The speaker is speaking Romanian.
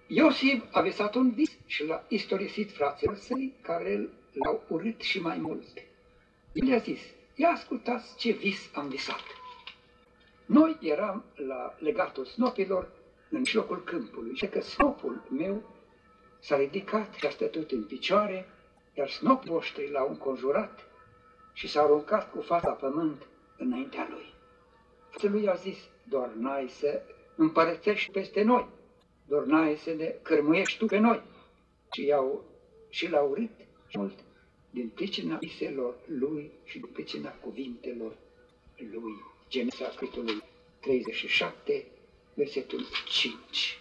Iosif a visat un vis și l-a istorisit fraților săi care l-au urât și mai mult. El i-a zis, ia ascultați ce vis am visat. Noi eram la legatul snopilor în mijlocul câmpului și că snopul meu s-a ridicat și a stătut în picioare, iar snopii voștri l-au înconjurat și s-a aruncat cu fața pământ înaintea lui. Frații lui a zis, doar n-ai să împărățești peste noi, doar n-ai să ne cărmuiești tu pe noi. Și l-au urât mult din pricina viselor lui și din pricina cuvintelor lui. Geneza, capitolul 37, versetul 5.